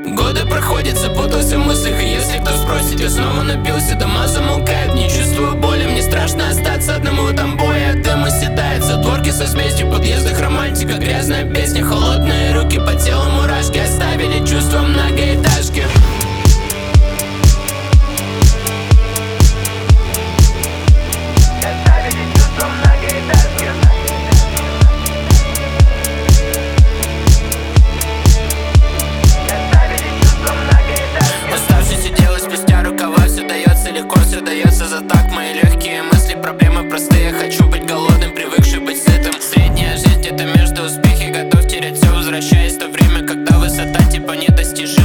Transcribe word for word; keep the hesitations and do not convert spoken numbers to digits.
Годы проходят, запутался в мыслях. И если кто спросит, я снова напился. Дома замолкают, не чувствую боли. Мне страшно остаться одному в этом бое. Дым оседает, затворки со смесью. В подъездах романтика, грязная песня. Холодные руки по телу, мурашки оставили чувства многоэтажки. Все дается за так, мои легкие мысли, проблемы простые. Хочу быть голодным, привыкший быть сытым. Средняя жизнь где-то между успехи, готов терять все, возвращаясь в то время, когда высота типа недостижима.